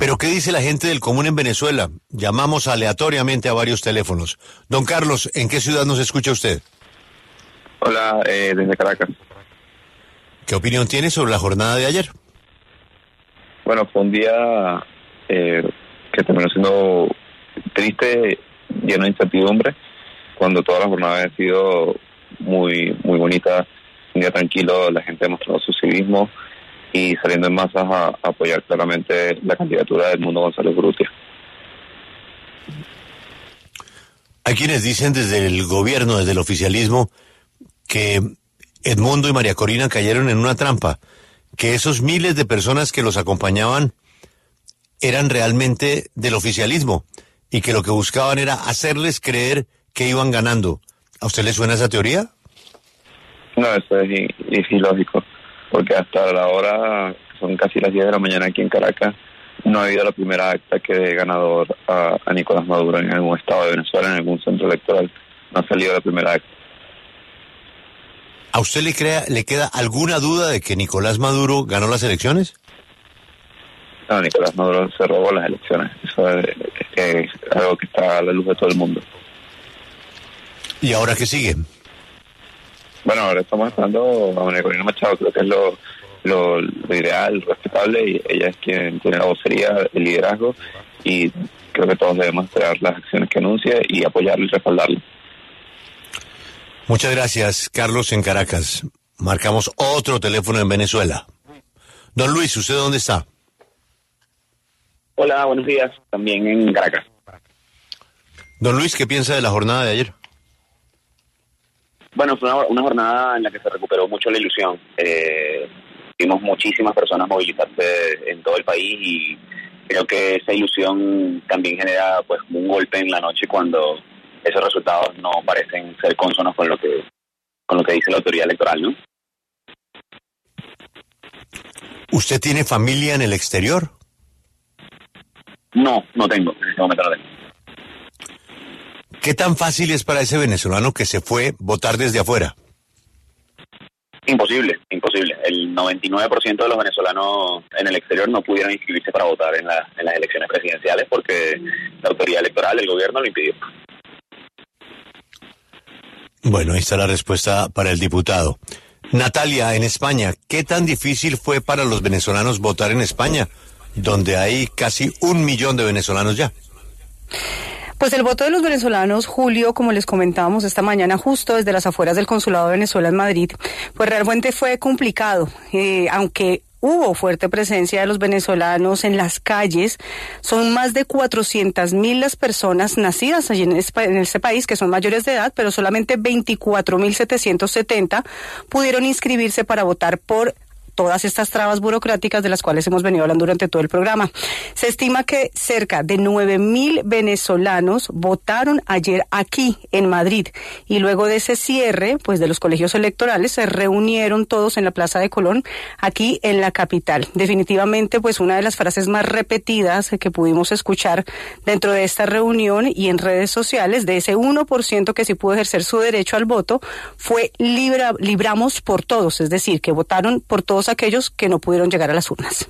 Pero ¿qué dice la gente del común en Venezuela? Llamamos aleatoriamente a varios teléfonos. Don Carlos, ¿en qué ciudad nos escucha usted? Hola, desde Caracas. ¿Qué opinión tiene sobre la jornada de ayer? Bueno, fue un día que terminó siendo triste, lleno de incertidumbre, cuando toda la jornada había sido muy bonita, un día tranquilo, la gente demostrando su civismo y saliendo en masas a apoyar claramente la candidatura de Edmundo González Urrutia. Hay quienes dicen desde el gobierno, desde el oficialismo, que Edmundo y María Corina cayeron en una trampa, que esos miles de personas que los acompañaban eran realmente del oficialismo y que lo que buscaban era hacerles creer que iban ganando. ¿A usted le suena esa teoría? No, eso es ilógico, porque hasta la hora, son casi las 10 de la mañana aquí en Caracas, no ha habido la primera acta que dé ganador a Nicolás Maduro en algún estado de Venezuela, en algún centro electoral. No ha salido la primera acta. ¿A usted le queda alguna duda de que Nicolás Maduro ganó las elecciones? No, Nicolás Maduro se robó las elecciones. Eso es algo que está a la luz de todo el mundo. ¿Y ahora qué sigue? Bueno, ahora estamos esperando a María Corina Machado, creo que es lo ideal, respetable, y ella es quien tiene la vocería, el liderazgo, y creo que todos debemos esperar las acciones que anuncie y apoyarlo y respaldarlo. Muchas gracias, Carlos, en Caracas. Marcamos otro teléfono en Venezuela. Don Luis, ¿usted dónde está? Hola, buenos días, también en Caracas. Don Luis, ¿qué piensa de la jornada de ayer? Bueno, fue una jornada en la que se recuperó mucho la ilusión. Vimos muchísimas personas movilizarse en todo el país y creo que esa ilusión también genera pues un golpe en la noche cuando esos resultados no parecen ser consonos con lo que dice la autoridad electoral, ¿no? ¿Usted tiene familia en el exterior? No tengo, en este momento no tengo. ¿Qué tan fácil es para ese venezolano que se fue votar desde afuera? Imposible. El 99% de los venezolanos en el exterior no pudieron inscribirse para votar en las elecciones presidenciales porque la autoridad electoral, el gobierno, lo impidió. Bueno, ahí está la respuesta para el diputado. Natalia, en España, ¿qué tan difícil fue para los venezolanos votar en España, donde hay casi 1 millón de venezolanos ya? Pues el voto de los venezolanos, Julio, como les comentábamos esta mañana, justo desde las afueras del Consulado de Venezuela en Madrid, pues realmente fue complicado, aunque hubo fuerte presencia de los venezolanos en las calles. Son más de 400.000 las personas nacidas allí en este país que son mayores de edad, pero solamente 24.770 pudieron inscribirse para votar por todas estas trabas burocráticas de las cuales hemos venido hablando durante todo el programa. Se estima que cerca de 9.000 venezolanos votaron ayer aquí en Madrid y luego de ese cierre, pues de los colegios electorales, se reunieron todos en la Plaza de Colón, aquí en la capital. Definitivamente, pues una de las frases más repetidas que pudimos escuchar dentro de esta reunión y en redes sociales, de ese 1% que sí pudo ejercer su derecho al voto, fue libramos por todos, es decir, que votaron por todos aquellos que no pudieron llegar a las urnas.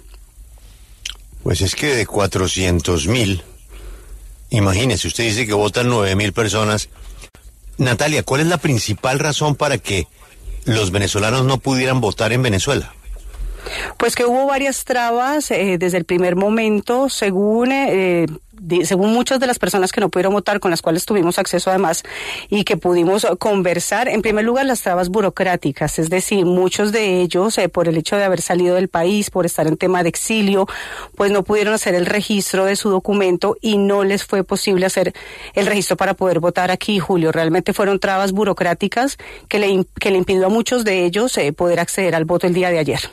Pues es que de 400.000, imagínese, usted dice que votan 9.000 personas. Natalia, ¿cuál es la principal razón para que los venezolanos no pudieran votar en Venezuela? Pues que hubo varias trabas desde el primer momento, según muchas de las personas que no pudieron votar, con las cuales tuvimos acceso además y que pudimos conversar. En primer lugar, las trabas burocráticas, es decir, muchos de ellos, por el hecho de haber salido del país, por estar en tema de exilio, pues no pudieron hacer el registro de su documento y no les fue posible hacer el registro para poder votar aquí, Julio. Realmente fueron trabas burocráticas que le impidió a muchos de ellos poder acceder al voto el día de ayer.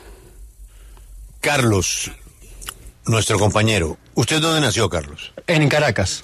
Carlos, nuestro compañero, ¿usted dónde nació, Carlos? En Caracas.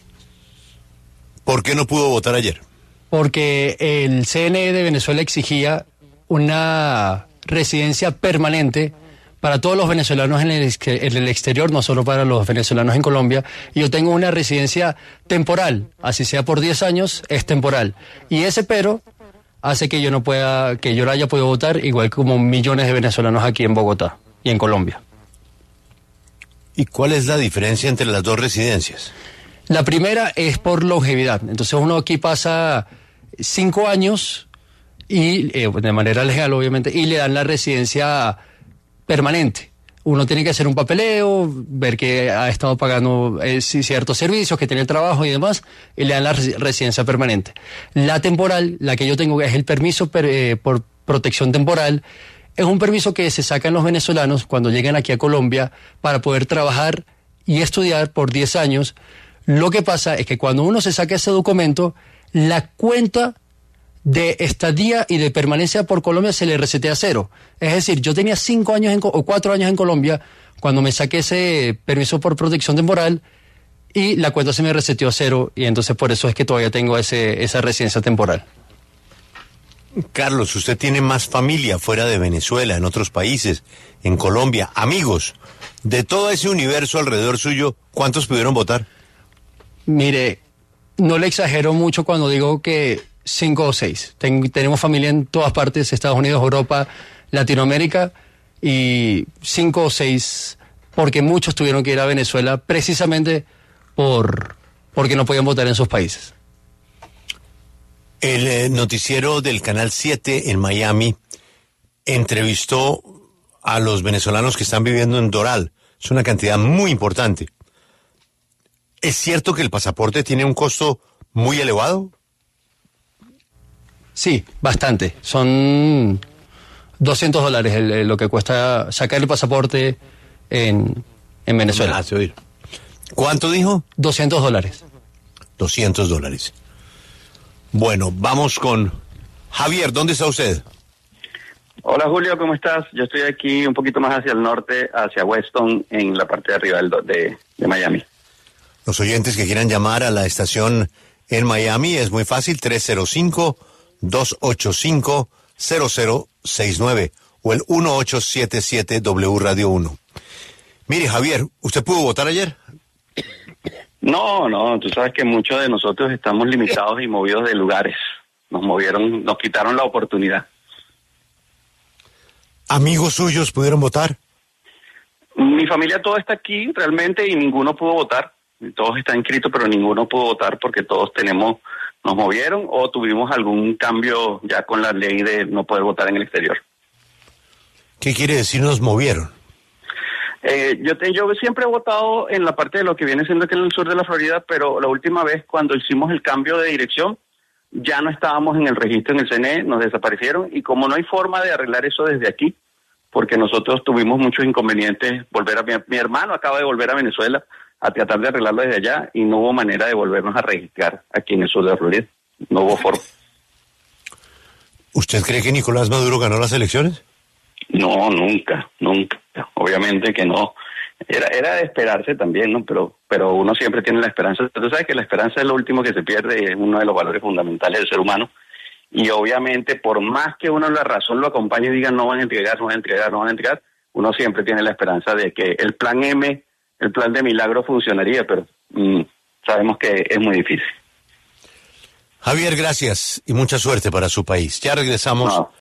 ¿Por qué no pudo votar ayer? Porque el CNE de Venezuela exigía una residencia permanente para todos los venezolanos en el exterior, no solo para los venezolanos en Colombia. Y yo tengo una residencia temporal, así sea por 10 años, es temporal. Y ese pero hace que yo no haya podido votar, igual como millones de venezolanos aquí en Bogotá y en Colombia. ¿Y cuál es la diferencia entre las dos residencias? La primera es por longevidad. Entonces uno aquí pasa 5 años y de manera legal, obviamente, y le dan la residencia permanente. Uno tiene que hacer un papeleo, ver que ha estado pagando ciertos servicios, que tiene el trabajo y demás, y le dan la residencia permanente. La temporal, la que yo tengo, es el permiso por protección temporal. Es un permiso que se sacan los venezolanos cuando llegan aquí a Colombia para poder trabajar y estudiar por 10 años. Lo que pasa es que cuando uno se saca ese documento, la cuenta de estadía y de permanencia por Colombia se le resetea a 0. Es decir, yo tenía 5 años o 4 años en Colombia cuando me saqué ese permiso por protección temporal y la cuenta se me reseteó a 0 y entonces por eso es que todavía tengo esa residencia temporal. Carlos, usted tiene más familia fuera de Venezuela, en otros países, en Colombia, amigos. De todo ese universo alrededor suyo, ¿cuántos pudieron votar? Mire, no le exagero mucho cuando digo que 5 o 6. Tenemos familia en todas partes, Estados Unidos, Europa, Latinoamérica, y 5 o 6, porque muchos tuvieron que ir a Venezuela precisamente porque no podían votar en sus países. El noticiero del Canal 7 en Miami entrevistó a los venezolanos que están viviendo en Doral. Es una cantidad muy importante. ¿Es cierto que el pasaporte tiene un costo muy elevado? Sí, bastante. Son $200 lo que cuesta sacar el pasaporte en Venezuela. ¿Cuánto dijo? $200. $200. Bueno, vamos con Javier. ¿Dónde está usted? Hola Julio, ¿cómo estás? Yo estoy aquí un poquito más hacia el norte, hacia Weston, en la parte de arriba de Miami. Los oyentes que quieran llamar a la estación en Miami es muy fácil, 305-285-0069 o el 1877W Radio 1. Mire, Javier, ¿usted pudo votar ayer? No, tú sabes que muchos de nosotros estamos limitados y movidos de lugares. Nos quitaron la oportunidad. ¿Amigos suyos pudieron votar? Mi familia toda está aquí realmente y ninguno pudo votar. Todos están inscritos, pero ninguno pudo votar porque todos nos movieron o tuvimos algún cambio ya con la ley de no poder votar en el exterior. ¿Qué quiere decir nos movieron? Yo siempre he votado en la parte de lo que viene siendo aquí en el sur de la Florida, pero la última vez cuando hicimos el cambio de dirección, ya no estábamos en el registro en el CNE, nos desaparecieron y como no hay forma de arreglar eso desde aquí, porque nosotros tuvimos muchos inconvenientes, mi hermano acaba de volver a Venezuela a tratar de arreglarlo desde allá y no hubo manera de volvernos a registrar aquí en el sur de la Florida, no hubo forma. ¿Usted cree que Nicolás Maduro ganó las elecciones? No, nunca, obviamente que no. Era de esperarse también, ¿no? Pero uno siempre tiene la esperanza. Tú sabes que la esperanza es lo último que se pierde, es uno de los valores fundamentales del ser humano. Y obviamente, por más que uno la razón lo acompañe y diga no van a entregar, uno siempre tiene la esperanza de que el plan M, el plan de milagro funcionaría, pero sabemos que es muy difícil. Javier, gracias y mucha suerte para su país. Ya regresamos